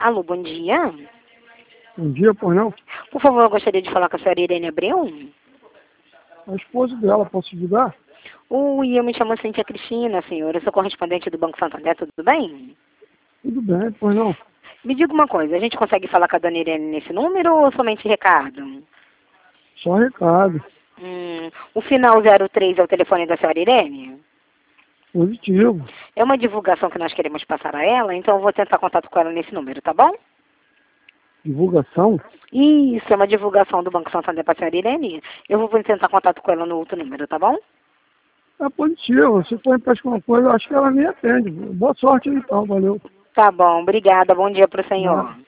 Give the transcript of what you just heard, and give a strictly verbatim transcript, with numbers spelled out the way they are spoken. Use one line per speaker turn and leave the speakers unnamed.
Alô, bom dia.
Bom dia, pois não?
Por favor, eu gostaria de falar com a senhora Irene Abreu.
A esposa dela, posso ajudar?
Oi, eu me chamo Cíntia Cristina, senhora. Eu sou correspondente do Banco Santander, tudo bem?
Tudo bem, pois não?
Me diga uma coisa, a gente consegue falar com a dona Irene nesse número ou somente recado?
Só recado.
Hum, o final zero três é o telefone da senhora Irene?
Positivo.
É uma divulgação que nós queremos passar a ela, então eu vou tentar contato com ela nesse número, tá bom?
Divulgação?
Isso, é uma divulgação do Banco Santander para a senhora Irene. Eu vou tentar contato com ela no outro número, tá bom?
É positivo. Se for emprestar uma coisa, eu acho que ela me atende. Boa sorte então, valeu.
Tá bom, obrigada. Bom dia para o senhor.
Nada.